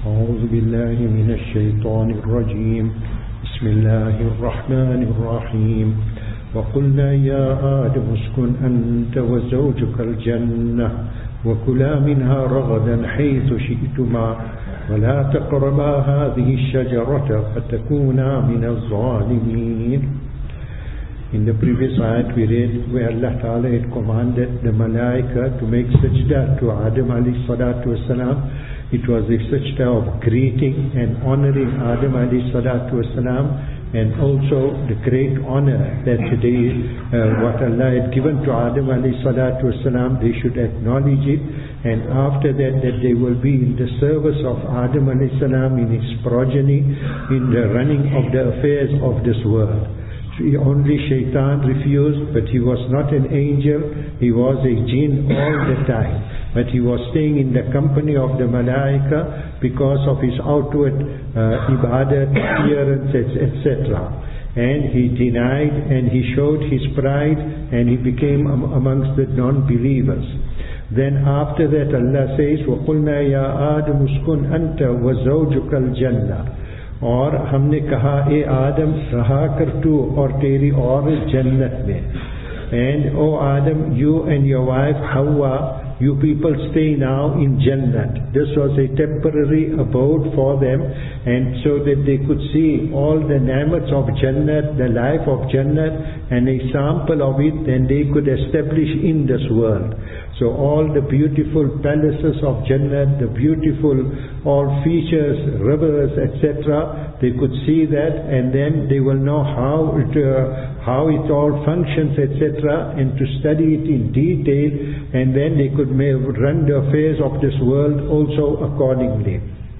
أعوذ بالله من الشيطان الرجيم. بسم الله الرحمن الرحيم. وقلنا يا آدم اسكن أنت وزوجك الجنة وكلا منها رغدا حيث شئتما ولا تقربا هذه الشجرة فتكونا من الظالمين. In the previous ayat we read where Allah Ta'ala had commanded the Malaika to make sajda to Adam alayhi salatu wasalam. It was a sajda of greeting and honoring Adam alayhi salatu wasalam, and also the great honor that what Allah had given to Adam alayhi salatu wasalam, they should acknowledge it, and after that they will be in the service of Adam alayhi salam, in his progeny, in the running of the affairs of this world. Only Shaitan refused, but he was not an angel, he was a jinn all the time. But he was staying in the company of the Malaika because of his outward ibadat, appearance, etc. And he denied and he showed his pride and he became amongst the non-believers. Then after that Allah says, وَقُلْنَا يَا آدَمُ اسْكُنْ أَنْتَ وَزَوْجُكَ الْجَنَّةِ, और हमने कहा ए आदम रहा कर तू और तेरी औरत जन्नत में. And O Adam, you and your wife Hawa, you people stay now in Jannat. This was a temporary abode for them, and so that they could see all the ni'mats of Jannat, the life of Jannat, and a sample of it, then they could establish in this world. So all the beautiful palaces of Jannat, the beautiful all features, rivers, etc., they could see that, and then they will know how it all functions, etc., and to study it in detail, and then they could run the affairs of this world also accordingly.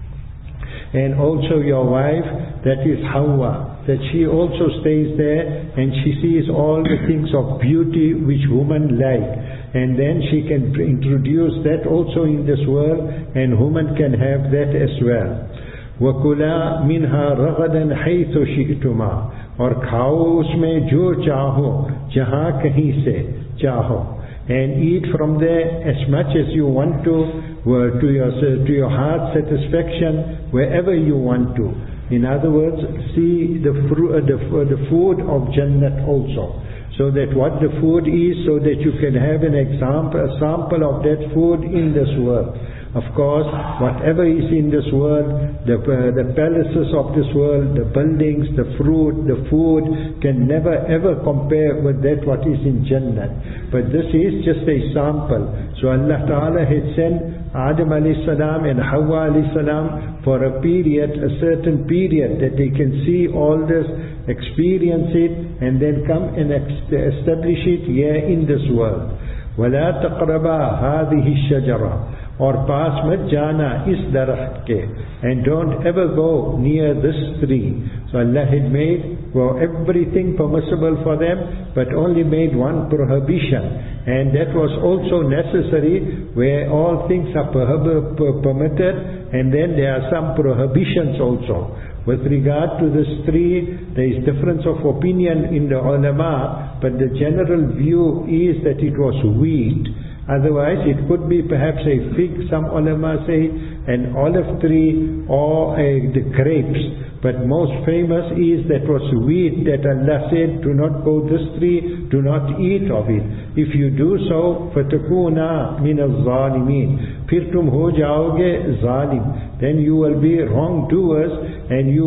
And also your wife, that is Hawa, that she also stays there and she sees all the things of beauty which women like, and then she can introduce that also in this world, and women can have that as well. وَكُلَا مِنْهَا رَغَدًا حَيْثُ شِئْتُمَا, और खाओ उसमें जो चाहो, जहाँ कहीं से चाहो, and eat from there as much as you want to your heart's satisfaction, wherever you want to. In other words, see the food of Jannat also, so that what the food is, so that you can have a sample of that food in this world. Of course, whatever is in this world, the palaces of this world, the buildings, the fruit, the food, can never ever compare with that what is in Jannah. But this is just a sample. So Allah Ta'ala had sent Adam alayhi salam and Hawa alayhi salam for a period, a certain period, that they can see all this, experience it, and then come and establish it here in this world. وَلَا تَقْرَبَا هَذِهِ الشَّجَرَةِ, और पास मत जाना इस दरख्त के, and don't ever go near this tree. So Allah had made everything permissible for them, but only made one prohibition, and that was also necessary, where all things are permitted, and then there are some prohibitions also. With regard to this tree, there is difference of opinion in the ulama, but the general view is that it was wheat. Otherwise, it could be perhaps a fig, some ulama say, an olive tree, or the grapes. But most famous is that was wheat, that Allah said, do not go this tree, do not eat of it. If you do so, فَتَكُونَا مِنَ الظَّالِمِينَ, फिर तुम हो जाओगे zalim. Then you will be wrongdoers, and you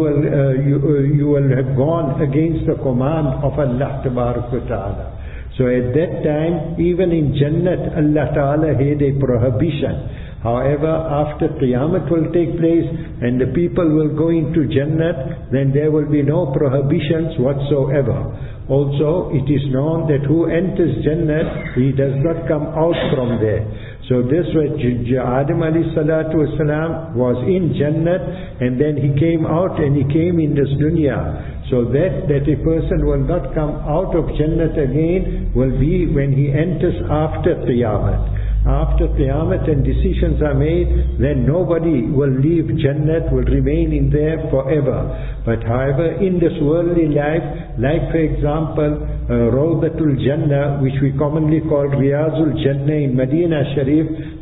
will have gone against the command of Allah Ta'ala. So at that time, even in Jannat, Allah Ta'ala had a prohibition. However, after Qiyamah will take place and the people will go into Jannat, then there will be no prohibitions whatsoever. Also, it is known that who enters Jannat, he does not come out from there. So this was Adam alayhi salatu wasalam was in Jannat, and then he came out and he came in this dunya. So that a person will not come out of Jannat again will be when he enters after Qiyamah. After Qiyamah and decisions are made, then nobody will leave Jannat, will remain in there forever. But however, in this worldly life, like for example, Rawdatul Jannah, which we commonly call Riyazul Jannah in Medina Sharif,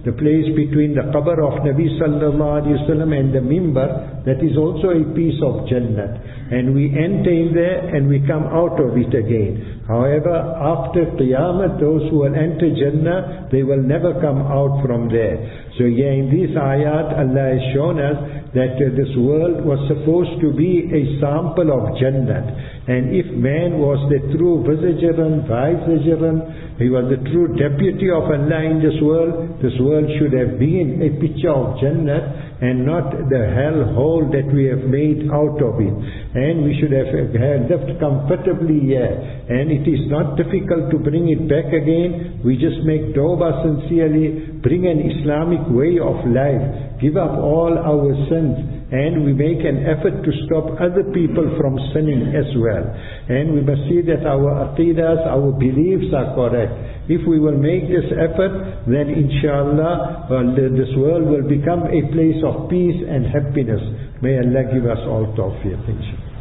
the place between the qabr of Nabi sallallahu alaihi wasallam and the mimbar, that is also a piece of Jannah. And we enter in there and we come out of it again. However, after Qiyamah, those who will enter Jannah, they will never come out from there. So here in these ayat, Allah has shown us that this world was supposed to be a sample of Jannah. And if man was the true vicegerent, he was the true deputy of Allah in this world should have been a picture of Jannah and not the hell hole that we have made out of it. And we should have lived comfortably here. And it is not difficult to bring it back again. We just make tawbah sincerely, bring an Islamic way of life, give up all our sins, and we make an effort to stop other people from sinning as well. And we must see that our aqidas, our beliefs are correct. If we will make this effort, then inshallah this world will become a place of peace and happiness. May Allah give us all tawfiq, inshallah.